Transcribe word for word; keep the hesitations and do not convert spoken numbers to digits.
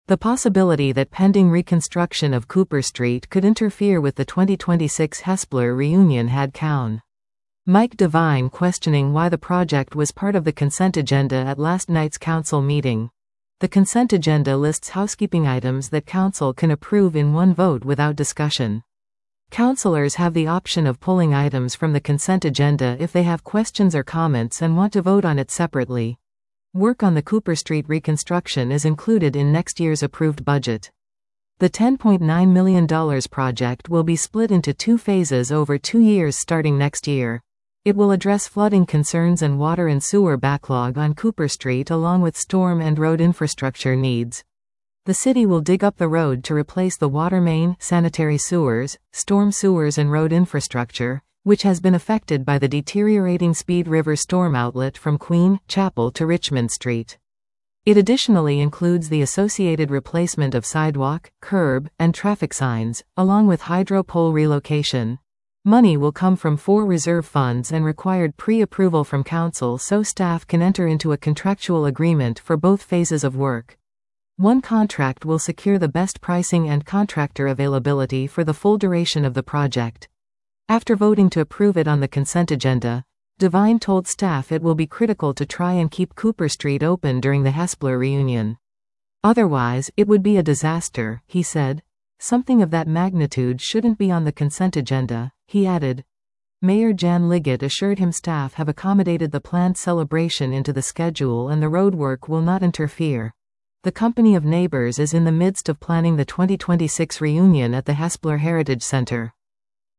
The possibility that pending reconstruction of Cooper Street could interfere with the twenty twenty-six Hespeler reunion had Coun. Mike Devine questioning why the project was part of the consent agenda at last night's council meeting. The consent agenda lists housekeeping items that council can approve in one vote without discussion. Councilors have the option of pulling items from the consent agenda if they have questions or comments and want to vote on it separately. Work on the Cooper Street reconstruction is included in next year's approved budget. The ten point nine million dollars project will be split into two phases over two years starting next year. It will address flooding concerns and water and sewer backlog on Cooper Street along with storm and road infrastructure needs. The city will dig up the road to replace the water main, sanitary sewers, storm sewers and road infrastructure, which has been affected by the deteriorating Speed River storm outlet from Queen, Chapel to Richmond Street. It additionally includes the associated replacement of sidewalk, curb, and traffic signs, along with hydro pole relocation. Money will come from four reserve funds and required pre-approval from council so staff can enter into a contractual agreement for both phases of work. One contract will secure the best pricing and contractor availability for the full duration of the project. After voting to approve it on the consent agenda, Devine told staff it will be critical to try and keep Cooper Street open during the Hespeler reunion. Otherwise, it would be a disaster, he said. Something of that magnitude shouldn't be on the consent agenda, he added. Mayor Jan Liggett assured him staff have accommodated the planned celebration into the schedule and the roadwork will not interfere. The Company of Neighbors is in the midst of planning the twenty twenty-six reunion at the Hespeler Heritage Center.